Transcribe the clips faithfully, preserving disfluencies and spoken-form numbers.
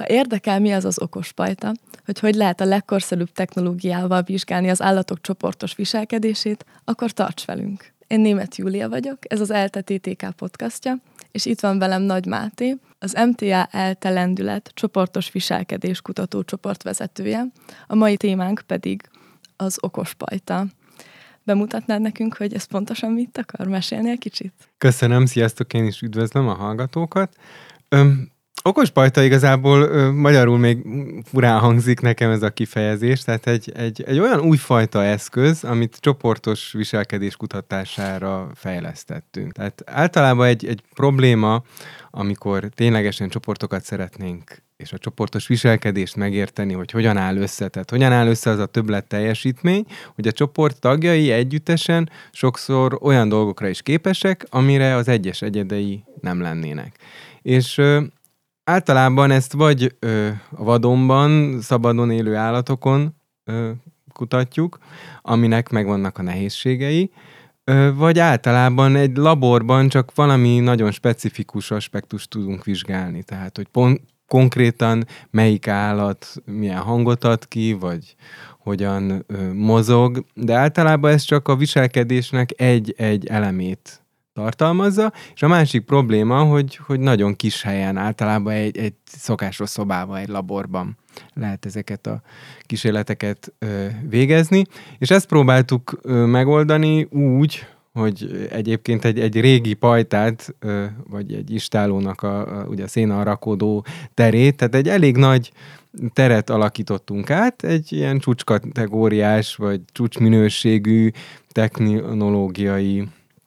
érdekel, mi az az okos pajta, hogy hogy lehet a legkorszerűbb technológiával vizsgálni az állatok csoportos viselkedését, akkor tarts velünk! Én Németh Júlia vagyok, ez az ELTE té té ká podcastja, és itt van velem Nagy Máté, az em té á ELTE Lendület csoportos viselkedés kutató csoportvezetője, a mai témánk pedig az okos pajta. Bemutatnád nekünk, hogy ez pontosan mit akar? Mesélnél kicsit? Köszönöm, sziasztok, én is üdvözlöm a hallgatókat. Öm, okos pajta igazából ö, magyarul még furán hangzik nekem ez a kifejezés, tehát egy, egy, egy olyan újfajta eszköz, amit csoportos viselkedés kutatására fejlesztettünk. Tehát általában egy, egy probléma, amikor ténylegesen csoportokat szeretnénk és a csoportos viselkedést megérteni, hogy hogyan áll össze, tehát hogyan áll össze az a többlet teljesítmény, hogy a csoport tagjai együttesen sokszor olyan dolgokra is képesek, amire az egyes egyedei nem lennének. És ö, általában ezt vagy ö, a vadonban, szabadon élő állatokon ö, kutatjuk, aminek megvannak a nehézségei, ö, vagy általában egy laborban csak valami nagyon specifikus aspektust tudunk vizsgálni, tehát hogy pont konkrétan melyik állat milyen hangot ad ki, vagy hogyan ö, mozog, de általában ez csak a viselkedésnek egy-egy elemét tartalmazza, és a másik probléma, hogy, hogy nagyon kis helyen, általában egy, egy szokásos szobában, egy laborban lehet ezeket a kísérleteket ö, végezni, és ezt próbáltuk ö, megoldani úgy, hogy egyébként egy, egy régi pajtát, vagy egy istállónak a, a, ugye a szénal rakódó terét, tehát egy elég nagy teret alakítottunk át, egy ilyen csúcskategóriás, vagy csúcsminőségű technológiai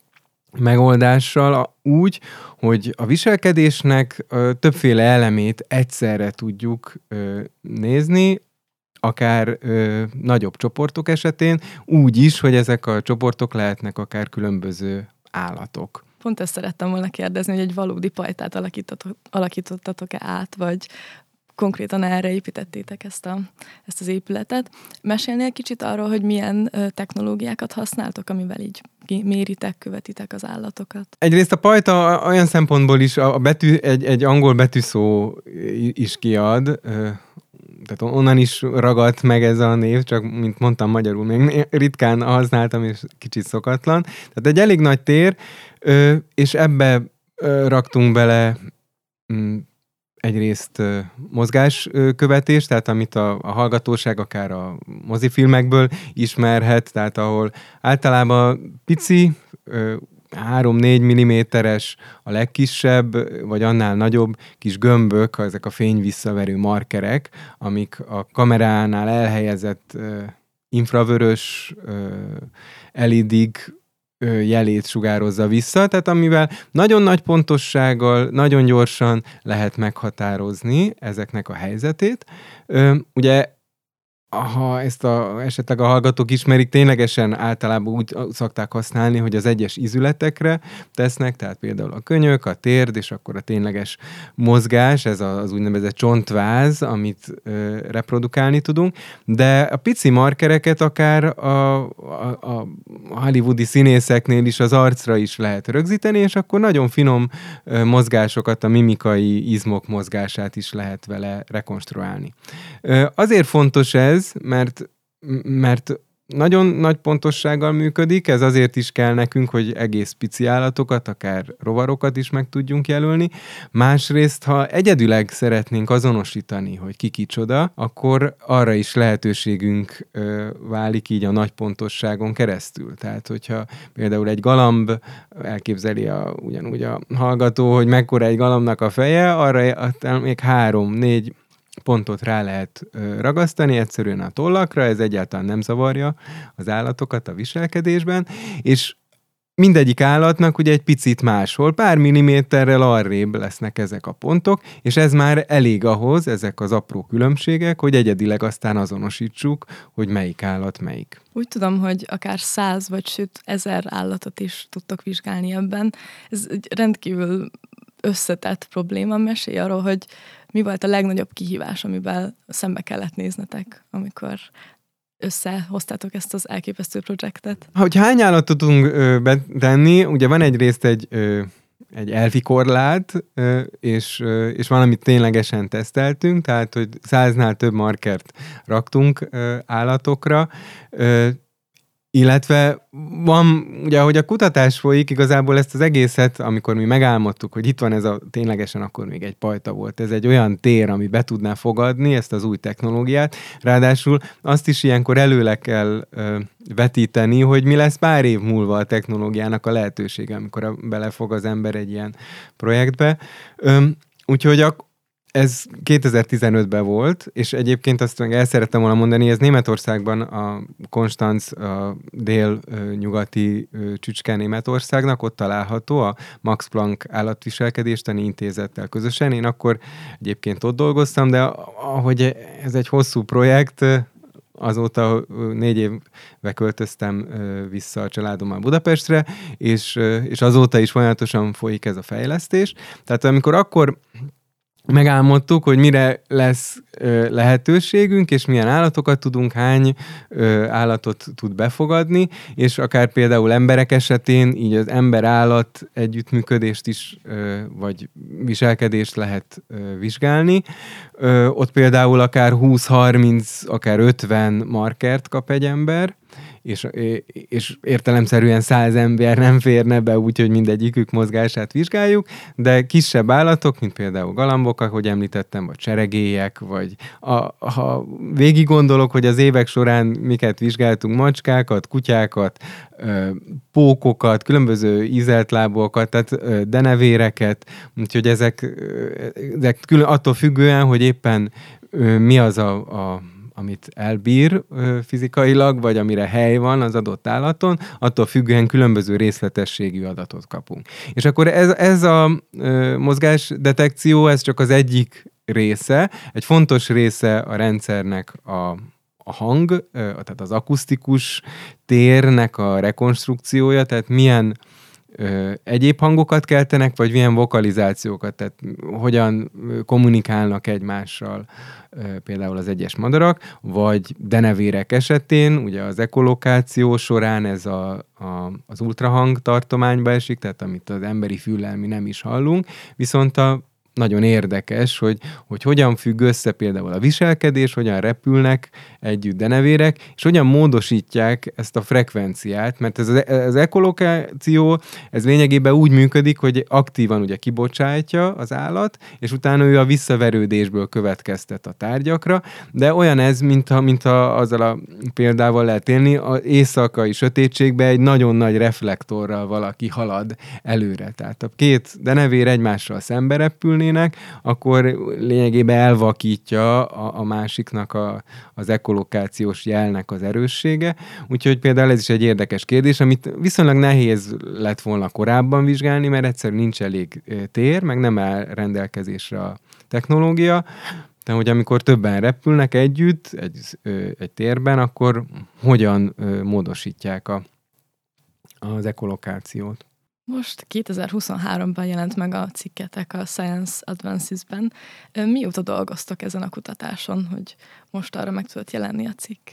megoldással úgy, hogy a viselkedésnek többféle elemét egyszerre tudjuk nézni, akár ö, nagyobb csoportok esetén, úgy is, hogy ezek a csoportok lehetnek akár különböző állatok. Pont ezt szerettem volna kérdezni, hogy egy valódi pajtát alakítottatok, alakítottatok-e át, vagy konkrétan erre építettétek ezt, a, ezt az épületet. Mesélnél kicsit arról, hogy milyen ö, technológiákat használtok, amivel így méritek, követitek az állatokat? Egyrészt a pajta olyan szempontból is a betű, egy, egy angol betűszó is kiad, ö, tehát onnan is ragadt meg ez a név, csak mint mondtam, magyarul még ritkán használtam, és kicsit szokatlan. Tehát egy elég nagy tér, és ebbe raktunk bele egyrészt mozgáskövetést, tehát amit a, a hallgatóság akár a mozifilmekből ismerhet, tehát ahol általában pici, három-négy milliméteres a legkisebb, vagy annál nagyobb kis gömbök, ezek a fényvisszaverő markerek, amik a kameránál elhelyezett uh, infravörös uh, el é dé-k uh, jelét sugározza vissza, tehát amivel nagyon nagy pontossággal, nagyon gyorsan lehet meghatározni ezeknek a helyzetét. Uh, ugye ha ezt a, esetleg a hallgatók ismerik, ténylegesen általában úgy szokták használni, hogy az egyes izületekre tesznek, tehát például a könyök, a térd, és akkor a tényleges mozgás, ez az úgynevezett csontváz, amit ö, reprodukálni tudunk, de a pici markereket akár a, a, a hollywoodi színészeknél is az arcra is lehet rögzíteni, és akkor nagyon finom ö, mozgásokat, a mimikai izmok mozgását is lehet vele rekonstruálni. Ö, azért fontos ez, Mert, mert nagyon nagy pontossággal működik, ez azért is kell nekünk, hogy egész pici állatokat, akár rovarokat is meg tudjunk jelölni. Másrészt, ha egyedüleg szeretnénk azonosítani, hogy ki kicsoda, akkor arra is lehetőségünk ö, válik így a nagy pontosságon keresztül. Tehát, hogyha például egy galamb, elképzeli a, ugyanúgy a hallgató, hogy mekkora egy galambnak a feje, arra még három-négy pontot rá lehet ragasztani egyszerűen a tollakra, ez egyáltalán nem zavarja az állatokat a viselkedésben, és mindegyik állatnak ugye egy picit máshol, pár milliméterrel arrébb lesznek ezek a pontok, és ez már elég ahhoz, ezek az apró különbségek, hogy egyedileg aztán azonosítsuk, hogy melyik állat melyik. Úgy tudom, hogy akár száz vagy sőt ezer állatot is tudtok vizsgálni ebben. Ez egy rendkívül összetett probléma. Mesélj arról, hogy mi volt a legnagyobb kihívás, amivel szembe kellett néznetek, amikor összehoztátok ezt az elképesztő projektet? Hogy hány állatot tudunk ö, betenni, ugye van egyrészt egy ö, egy elfi korlát, és, és valamit ténylegesen teszteltünk, tehát, hogy száznál több markert raktunk állatokra, illetve van, ugye, ahogy a kutatás folyik, igazából ezt az egészet, amikor mi megálmodtuk, hogy itt van ez a, ténylegesen akkor még egy pajta volt, ez egy olyan tér, ami be tudná fogadni ezt az új technológiát, ráadásul azt is ilyenkor előle kell ö, vetíteni, hogy mi lesz pár év múlva a technológiának a lehetősége, amikor a, belefog az ember egy ilyen projektbe. Ö, úgyhogy a Ez kétezer-tizenötben volt, és egyébként azt meg el szerettem volna mondani, ez Németországban a Konstanz, a dél-nyugati csücske Németországnak, ott található a Max Planck állatviselkedéstani intézettel közösen. Én akkor egyébként ott dolgoztam, de ahogy ez egy hosszú projekt, azóta négy évbe költöztem vissza a családommal Budapestre, és, és azóta is folyamatosan folyik ez a fejlesztés. Tehát amikor akkor megálmodtuk, hogy mire lesz ö, lehetőségünk, és milyen állatokat tudunk, hány ö, állatot tud befogadni, és akár például emberek esetén így az ember-állat együttműködést is, ö, vagy viselkedést lehet ö, vizsgálni. Ö, ott például akár húsz-harminc, akár ötven markert kap egy ember, és, és értelemszerűen száz ember nem férne be, úgyhogy mindegyikük mozgását vizsgáljuk, de kisebb állatok, mint például galambok, ahogy említettem, vagy cseregélyek, vagy a, ha végig gondolok, hogy az évek során miket vizsgáltunk, macskákat, kutyákat, pókokat, különböző ízeltlábúakat, tehát denevéreket, úgyhogy ezek, ezek külön, attól függően, hogy éppen mi az a, a amit elbír ö, fizikailag, vagy amire hely van az adott állaton, attól függően különböző részletességű adatot kapunk. És akkor ez, ez a ö, mozgásdetekció, ez csak az egyik része. Egy fontos része a rendszernek a, a hang, ö, tehát az akusztikus térnek a rekonstrukciója, tehát milyen Ö, egyéb hangokat keltenek, vagy milyen vokalizációkat, tehát hogyan kommunikálnak egymással ö, például az egyes madarak, vagy denevérek esetén, ugye az ekolokáció során ez a, a, az ultrahang tartományba esik, tehát amit az emberi füllel mi nem is hallunk, viszont a nagyon érdekes, hogy, hogy hogyan függ össze például a viselkedés, hogyan repülnek együtt denevérek, és hogyan módosítják ezt a frekvenciát, mert ez az, az ekolokáció, ez lényegében úgy működik, hogy aktívan ugye kibocsátja az állat, és utána ő a visszaverődésből következtet a tárgyakra, de olyan ez, mintha, mintha azzal a példával lehet élni, az éjszakai sötétségbe egy nagyon nagy reflektorral valaki halad előre. Tehát a két denevér egymással szembe repülni, akkor lényegében elvakítja a, a másiknak a, az ekolokációs jelnek az erőssége. Úgyhogy például ez is egy érdekes kérdés, amit viszonylag nehéz lett volna korábban vizsgálni, mert egyszerűen nincs elég tér, meg nem áll rendelkezésre a technológia. Tehát, hogy amikor többen repülnek együtt egy, egy térben, akkor hogyan módosítják a, az ekolokációt. Most kétezer-huszonháromban jelent meg a cikketek a Science Advances-ben. Mióta dolgoztok ezen a kutatáson, hogy most arra meg tudott jelenni a cikk?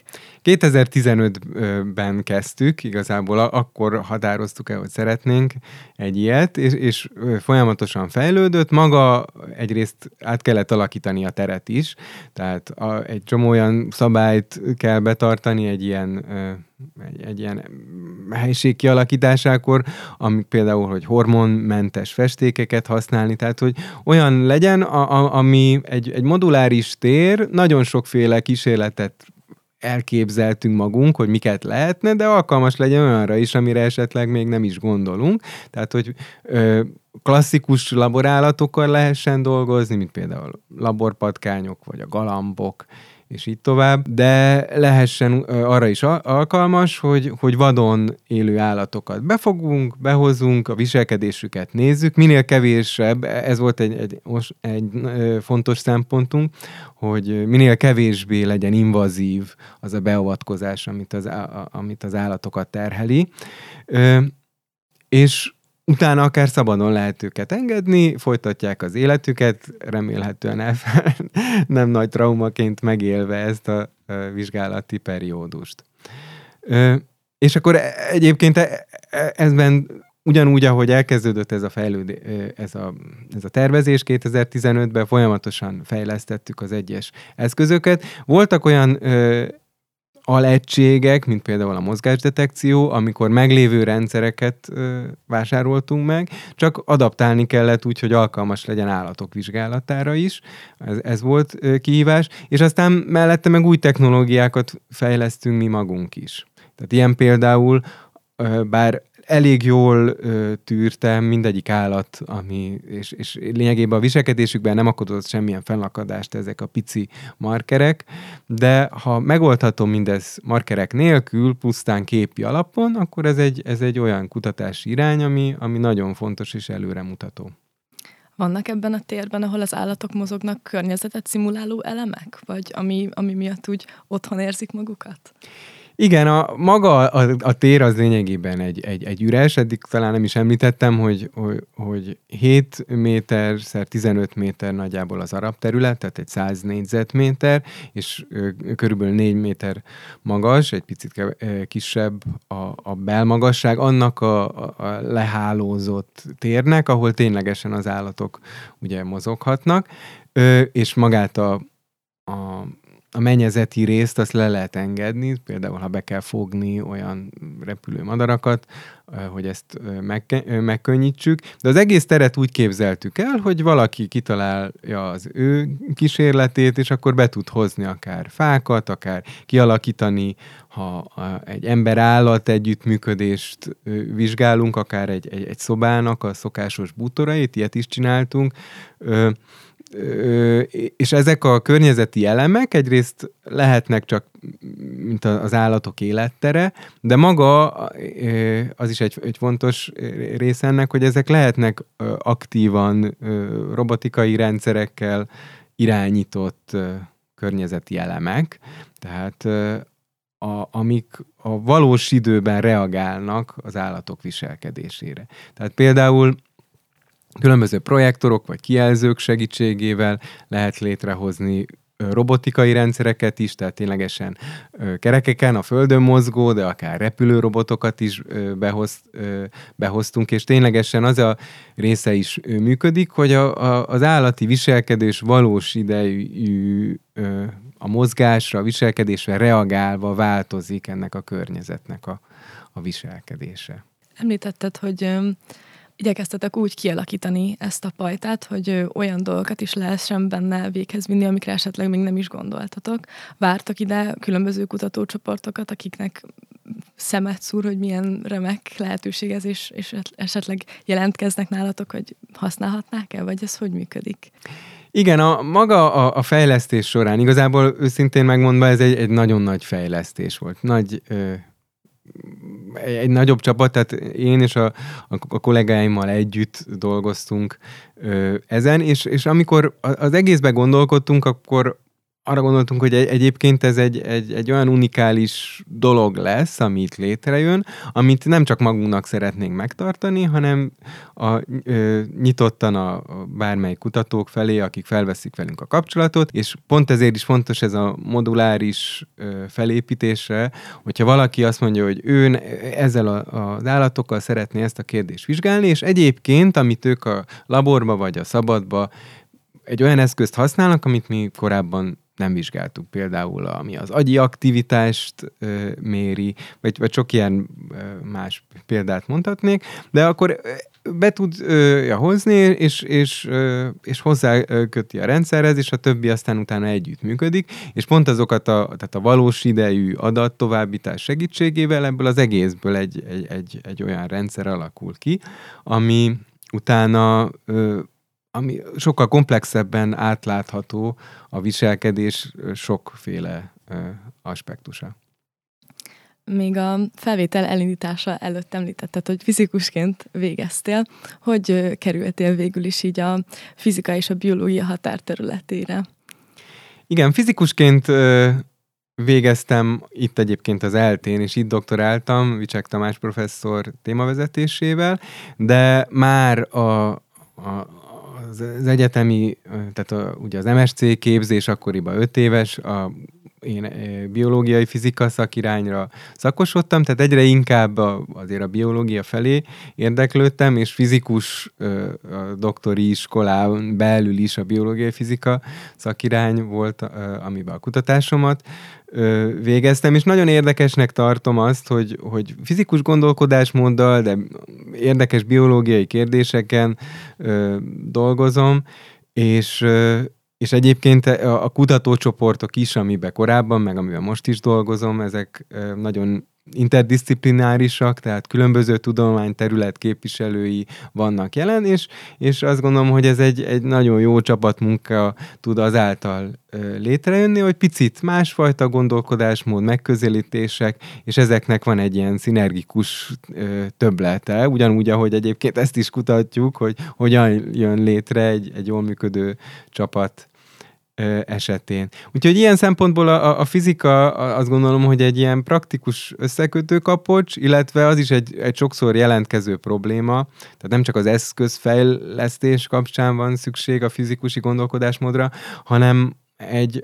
kétezer-tizenötben kezdtük, igazából akkor határoztuk el, hogy szeretnénk egy ilyet, és, és folyamatosan fejlődött. Maga egyrészt át kellett alakítani a teret is, tehát a, egy csomó olyan szabályt kell betartani egy ilyen Egy, egy ilyen helység kialakításakor, ami például, hogy hormonmentes festékeket használni, tehát, hogy olyan legyen, a, a, ami egy, egy moduláris tér, nagyon sokféle kísérletet elképzeltünk magunk, hogy miket lehetne, de alkalmas legyen olyanra is, amire esetleg még nem is gondolunk. Tehát, hogy ö, klasszikus laborállatokkal lehessen dolgozni, mint például laborpatkányok, vagy a galambok, és így tovább, de lehessen arra is alkalmas, hogy, hogy vadon élő állatokat befogunk, behozunk, a viselkedésüket nézzük, minél kevésebb, ez volt egy, egy, egy fontos szempontunk, hogy minél kevésbé legyen invazív az a beavatkozás, amit az, amit az állatokat terheli, és utána akár szabadon lehet őket engedni, folytatják az életüket, remélhetően elfe, nem nagy traumaként megélve ezt a vizsgálati periódust. És akkor egyébként ezben ugyanúgy, ahogy elkezdődött ez a fejlődés, ez a, ez a tervezés kétezer-tizenötben, folyamatosan fejlesztettük az egyes eszközöket. Voltak olyan ö, alegységek, mint például a mozgásdetekció, amikor meglévő rendszereket ö, vásároltunk meg, csak adaptálni kellett úgy, hogy alkalmas legyen állatok vizsgálatára is. Ez, ez volt ö, kihívás, és aztán mellette meg új technológiákat fejlesztünk mi magunk is. Tehát ilyen például, ö, bár elég jól ö, tűrte mindegyik állat, ami, és, és lényegében a viselkedésükben nem okozott semmilyen fennakadást ezek a pici markerek, de ha megoldható mindez markerek nélkül, pusztán képi alapon, akkor ez egy, ez egy olyan kutatási irány, ami, ami nagyon fontos és előremutató. Vannak ebben a térben, ahol az állatok mozognak, környezetet szimuláló elemek? Vagy ami, ami miatt úgy otthon érzik magukat? Igen, a, maga a, a tér az lényegében egy, egy, egy üres, eddig talán nem is említettem, hogy, hogy, hogy hét méter szer tizenöt méter nagyjából az arab terület, tehát egy száz négyzetméter, és ö, körülbelül négy méter magas, egy picit kev- kisebb a, a belmagasság, annak a, a lehálózott térnek, ahol ténylegesen az állatok ugye mozoghatnak, ö, és magát a, a A mennyezeti részt azt le lehet engedni, például ha be kell fogni olyan repülő madarakat, hogy ezt megke- megkönnyítsük. De az egész teret úgy képzeltük el, hogy valaki kitalálja az ő kísérletét, és akkor be tud hozni akár fákat, akár kialakítani, ha egy ember-állat együttműködést vizsgálunk, akár egy, egy, egy szobának a szokásos bútorait, ilyet is csináltunk, és ezek a környezeti elemek egyrészt lehetnek csak, mint az állatok élettere, de maga az is egy, egy fontos része ennek, hogy ezek lehetnek aktívan robotikai rendszerekkel irányított környezeti elemek, tehát a, amik a valós időben reagálnak az állatok viselkedésére. Tehát például különböző projektorok vagy kijelzők segítségével lehet létrehozni robotikai rendszereket is, tehát ténylegesen kerekeken, a földön mozgó, de akár repülőrobotokat is behoz, behoztunk, és ténylegesen az a része is működik, hogy a, a, az állati viselkedés valós idejű a mozgásra, a viselkedésre reagálva változik ennek a környezetnek a, a viselkedése. Említetted, hogy igyekeztetek úgy kialakítani ezt a pajtát, hogy olyan dolgokat is lehessen benne véghez vinni, amikre esetleg még nem is gondoltatok. Vártok ide különböző kutatócsoportokat, akiknek szemet szúr, hogy milyen remek lehetőség ez, és, és esetleg jelentkeznek nálatok, hogy használhatnák-e, vagy ez hogy működik? Igen, a maga a, a fejlesztés során, igazából őszintén megmondva, ez egy, egy nagyon nagy fejlesztés volt. Nagy... Ö, egy nagyobb csapat, tehát én és a, a, a kollégáimmal együtt dolgoztunk ö, ezen, és, és amikor az egészben gondolkodtunk, akkor arra gondoltunk, hogy egy, egyébként ez egy, egy, egy olyan unikális dolog lesz, ami itt létrejön, amit nem csak magunknak szeretnénk megtartani, hanem a, ö, nyitottan a, a bármely kutatók felé, akik felveszik velünk a kapcsolatot, és pont ezért is fontos ez a moduláris ö, felépítésre, hogyha valaki azt mondja, hogy ő ezzel a, az állatokkal szeretné ezt a kérdést vizsgálni, és egyébként, amit ők a laborba vagy a szabadba egy olyan eszközt használnak, amit mi korábban nem vizsgáltuk, például ami az agyi aktivitást ö, méri, vagy, vagy sok ilyen ö, más példát mondhatnék, de akkor be tudja hozni, és, és, ö, és hozzá köti a rendszerhez, és a többi aztán utána együtt működik, és pont azokat a, tehát a valós idejű adat továbbítás segítségével ebből az egészből egy, egy, egy, egy olyan rendszer alakul ki, ami utána ö, ami sokkal komplexebben átlátható a viselkedés sokféle ö, aspektusa. Még a felvétel elindítása előtt említetted, hogy fizikusként végeztél. Hogy ö, kerültél végül is így a fizika és a biológia határterületére? Igen, fizikusként ö, végeztem itt egyébként az eltén, és itt doktoráltam Vicsek Tamás professzor témavezetésével, de már a, a az egyetemi, tehát a, ugye az em es cé képzés akkoriban öt éves, a én biológiai fizika szakirányra szakosodtam, tehát egyre inkább a, azért a biológia felé érdeklődtem, és fizikus a doktori iskolán belül is a biológiai fizika szakirány volt, amiben a kutatásomat végeztem, és nagyon érdekesnek tartom azt, hogy, hogy fizikus gondolkodásmóddal, de érdekes biológiai kérdéseken dolgozom, és És egyébként a kutatócsoportok is, amiben korábban, meg amiben most is dolgozom, ezek nagyon interdisziplinárisak, tehát különböző tudományterület képviselői vannak jelen, és, és azt gondolom, hogy ez egy, egy nagyon jó csapatmunka tud azáltal létrejönni, hogy picit másfajta gondolkodásmód, megközelítések, és ezeknek van egy ilyen szinergikus többlete, ugyanúgy, ahogy egyébként ezt is kutatjuk, hogy hogyan jön létre egy, egy jól működő csapat esetén. Úgyhogy ilyen szempontból a, a fizika azt gondolom, hogy egy ilyen praktikus összekötő kapocs, illetve az is egy, egy sokszor jelentkező probléma, tehát nem csak az eszközfejlesztés kapcsán van szükség a fizikusi gondolkodásmódra, hanem egy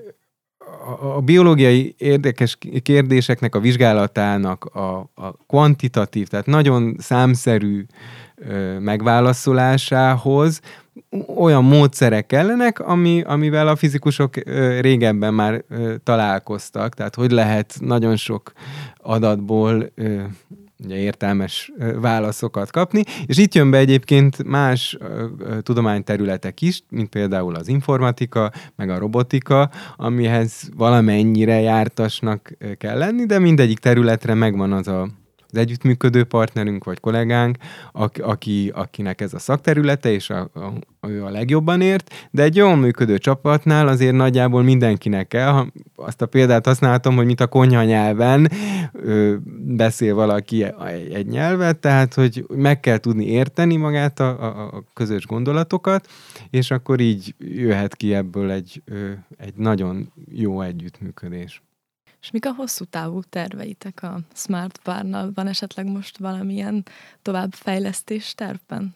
a biológiai érdekes kérdéseknek a vizsgálatának a, a kvantitatív, tehát nagyon számszerű ö, megválaszolásához olyan módszerek kellenek, ami, amivel a fizikusok ö, régebben már ö, találkoztak, tehát hogy lehet nagyon sok adatból ö, ugye értelmes válaszokat kapni, és itt jön be egyébként más uh, tudományterületek is, mint például az informatika, meg a robotika, amihez valamennyire jártasnak kell lenni, de mindegyik területre megvan az a az együttműködő partnerünk vagy kollégánk, aki, akinek ez a szakterülete, és a, a, ő a legjobban ért, de egy jól működő csapatnál azért nagyjából mindenkinek kell. Ha azt a példát használhatom, hogy mint a konyha nyelven ö, beszél valaki egy, egy nyelvet, tehát hogy meg kell tudni érteni magát a, a, a közös gondolatokat, és akkor így jöhet ki ebből egy, ö, egy nagyon jó együttműködés. És mik a hosszú távú terveitek a Smart Barnal? Van esetleg most valamilyen továbbfejlesztés tervben?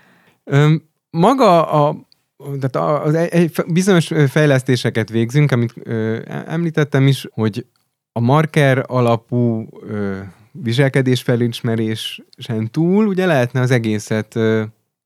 Öm, maga a, tehát az egy, bizonyos fejlesztéseket végzünk, amit ö, említettem is, hogy a marker alapú ö, viselkedésfelismerésen túl ugye lehetne az egészet ö,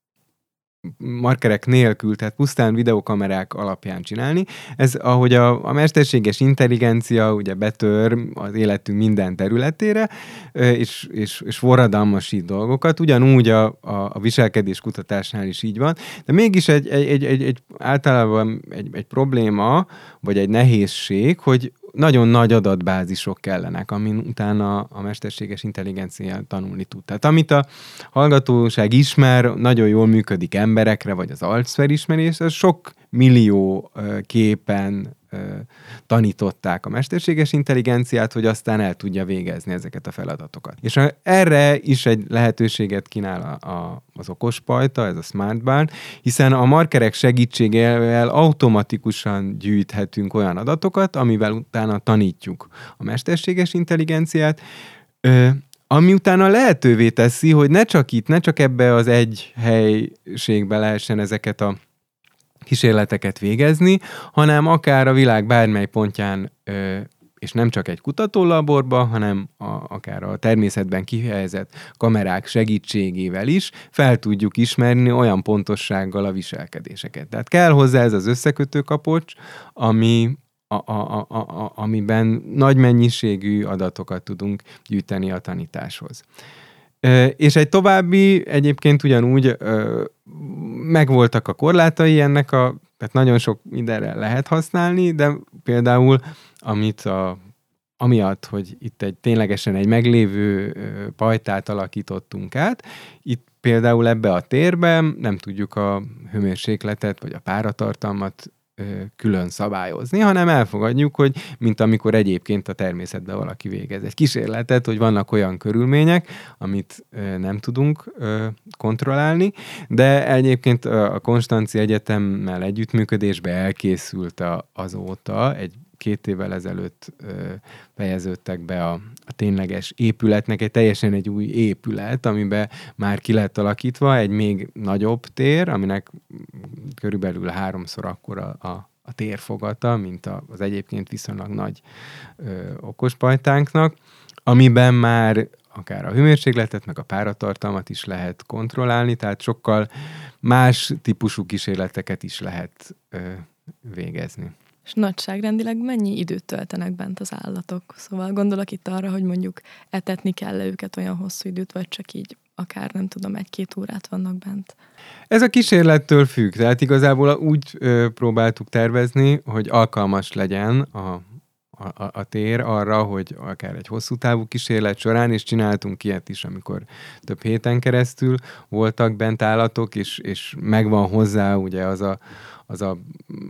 markerek nélkül, tehát pusztán videokamerák alapján csinálni. Ez, ahogy a, a mesterséges intelligencia ugye betör az életünk minden területére, és, és, és forradalmasít dolgokat, ugyanúgy a, a, a viselkedés kutatásnál is így van, de mégis egy, egy, egy, egy általában egy, egy probléma, vagy egy nehézség, hogy nagyon nagy adatbázisok kellenek, amin utána a mesterséges intelligencia tanulni tud. Tehát amit a hallgatóság ismer, nagyon jól működik emberekre, vagy az arcfelismerés, az sok millió képen tanították a mesterséges intelligenciát, hogy aztán el tudja végezni ezeket a feladatokat. És erre is egy lehetőséget kínál a, a, az okospajta, ez a Smart Barn, hiszen a markerek segítségével automatikusan gyűjthetünk olyan adatokat, amivel utána tanítjuk a mesterséges intelligenciát, ö, ami utána lehetővé teszi, hogy ne csak itt, ne csak ebbe az egy helységbe lehessen ezeket a kísérleteket végezni, hanem akár a világ bármely pontján, és nem csak egy kutatólaborban, hanem a, akár a természetben kihelyezett kamerák segítségével is fel tudjuk ismerni olyan pontossággal a viselkedéseket. Tehát kell hozzá ez az összekötő kapocs, ami, a, a, a, a, amiben nagy mennyiségű adatokat tudunk gyűjteni a tanításhoz. És egy további, egyébként ugyanúgy megvoltak a korlátai ennek a, tehát nagyon sok mindenre lehet használni, de például amit a, amiatt, hogy itt egy ténylegesen egy meglévő pajtát alakítottunk át, itt például ebbe a térben nem tudjuk a hőmérsékletet vagy a páratartalmat külön szabályozni, hanem elfogadjuk, hogy mint amikor egyébként a természetben valaki végez egy kísérletet, hogy vannak olyan körülmények, amit nem tudunk kontrollálni, de egyébként a Konstanzi Egyetemmel együttműködésbe elkészült azóta egy két évvel ezelőtt fejeződtek be a, a tényleges épületnek, egy teljesen egy új épület, amiben már ki lett alakítva egy még nagyobb tér, aminek körülbelül háromszor akkora a, a térfogata, mint az egyébként viszonylag nagy ö, okospajtánknak, amiben már akár a hőmérsékletet, meg a páratartalmat is lehet kontrollálni, tehát sokkal más típusú kísérleteket is lehet ö, végezni. És nagyságrendileg mennyi időt töltenek bent az állatok? Szóval gondolok itt arra, hogy mondjuk etetni kell őket olyan hosszú időt, vagy csak így akár nem tudom, egy-két órát vannak bent. Ez a kísérlettől függ, tehát igazából úgy ö, próbáltuk tervezni, hogy alkalmas legyen a, a, a tér arra, hogy akár egy hosszú távú kísérlet során, és csináltunk ilyet is, amikor több héten keresztül voltak bent állatok, és, és megvan hozzá ugye az a az a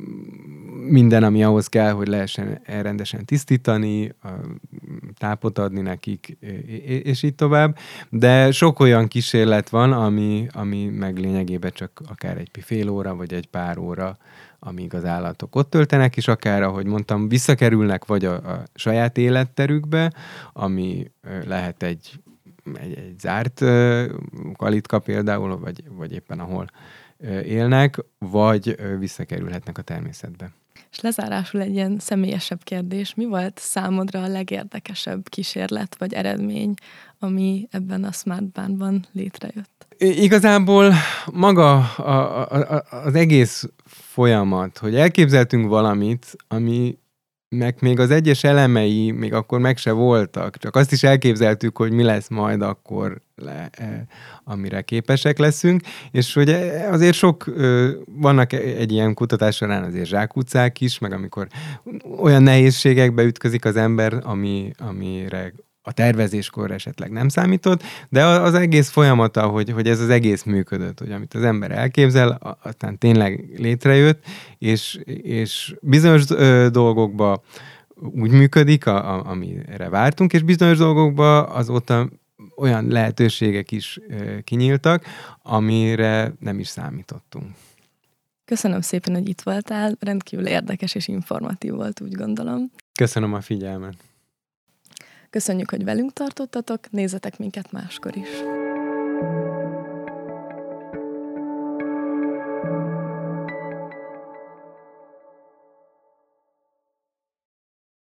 minden, ami ahhoz kell, hogy lehessen rendesen tisztítani, tápot adni nekik, és így tovább. De sok olyan kísérlet van, ami, ami meg lényegében csak akár egy fél óra, vagy egy pár óra, amíg az állatok ott töltenek, és akár, ahogy mondtam, visszakerülnek vagy a, a saját életterükbe, ami lehet egy, egy, egy zárt kalitka például, vagy, vagy éppen ahol élnek, vagy visszakerülhetnek a természetbe. És lezárásul egy ilyen személyesebb kérdés. Mi volt számodra a legérdekesebb kísérlet vagy eredmény, ami ebben a Smart Barnban létrejött? Igazából maga a, a, a, az egész folyamat, hogy elképzeltünk valamit, ami meg még az egyes elemei még akkor meg se voltak, csak azt is elképzeltük, hogy mi lesz majd akkor, le, amire képesek leszünk, és hogy azért sok, vannak egy ilyen kutatás során azért zsákutcák is, meg amikor olyan nehézségekbe ütközik az ember, ami, amire a tervezéskor esetleg nem számított, de az egész folyamata, hogy, hogy ez az egész működött, hogy amit az ember elképzel, aztán tényleg létrejött, és, és bizonyos ö, dolgokban úgy működik, a, a, amire vártunk, és bizonyos dolgokban azóta olyan lehetőségek is ö, kinyíltak, amire nem is számítottunk. Köszönöm szépen, hogy itt voltál, rendkívül érdekes és informatív volt, úgy gondolom. Köszönöm a figyelmet. Köszönjük, hogy velünk tartottatok, nézzetek minket máskor is.